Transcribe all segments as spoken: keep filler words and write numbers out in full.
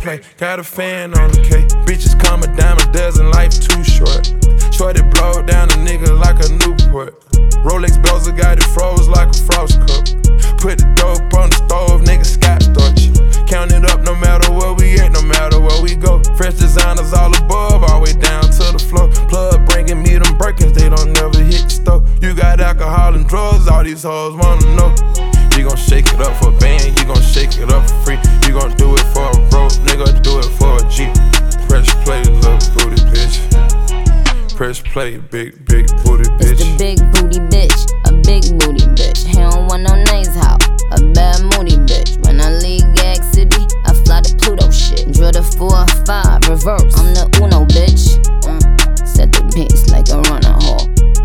play, got a fan on the K. Bitches come a dime a dozen, life too short. Shorty blow down a nigga like a Newport. Rolex bezel got it froze like a frost cup. Put the dope on the stove, nigga Scott starch. Count it up no matter where we at, no matter where we go. Fresh designers all above, all the way down to the floor. Plug bringing me them Birkins, they don't never hit the stove. You got alcohol and drugs, all these hoes wanna know. You gon' shake it up for a band, you gon' shake it up for free. You gon' do it for a road, nigga, do it for a G. Press play, little booty bitch. Press play, big, big booty bitch. It's the big booty bitch, a big booty bitch. He don't want no nice house, a bad moody bitch. When I leave Gag City, I fly to Pluto shit. Drill the four or five, reverse, I'm the Uno bitch. Mm. Set the pace like a runner hall.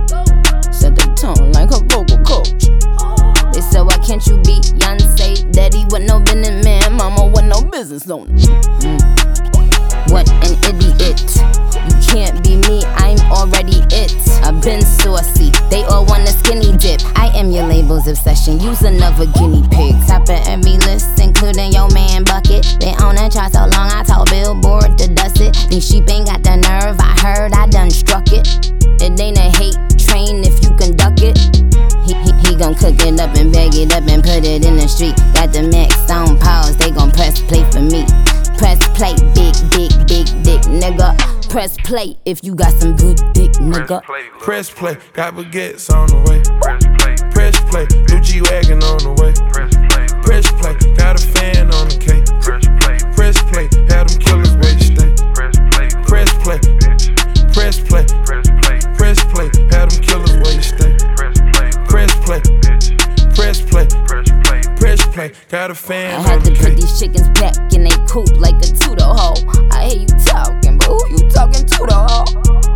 Set the tone like a vocal coach. They said, why can't you be Beyonce? Daddy with no business man, mama with no business owner. Mm. What an idiot. You can't be me, I'm already it. I've been saucy, they all want a skinny dip. I am your label's obsession, use another guinea pig. Top of every list, including your man Bucket. Been on a chart so long, I told Billboard to dust it. These sheep ain't got the nerve, I heard I done struck it. It ain't a hate train if you can duck it. He, he, he gon' cook it up and bag it up and put it in the street. Got the max on pause, they gon' press play for me. Press play, big, big, big dick, nigga. Press play if you got some good dick, nigga. Press play, got baguettes on the way. Press play, new G-Wagon on the way. Press play, got a fan on the K. Press play, had them killers where you stay. Press play, press play, press play, had them killers where you stay. Press play, press play, press play, got a fan on the K. I had to put these chickens back in they coop like a Tudo hoe. I hear you talking, but who you talking to though, ho?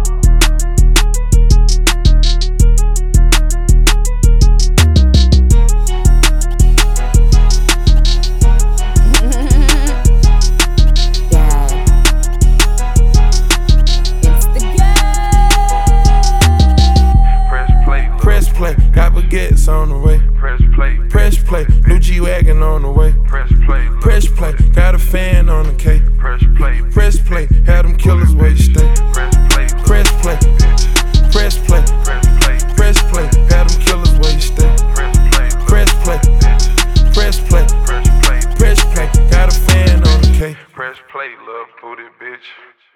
Press play, got baguettes on the way. Press play, press play, new G-Wagon on the way. Press play, press play, got a fan on the K. Press play, press play, had them killers where you stay. Press play, press play, press play, press play, had them killers where you stay. Press play, press play, press play, press play, got a fan on the K. Press play, little booty bitch.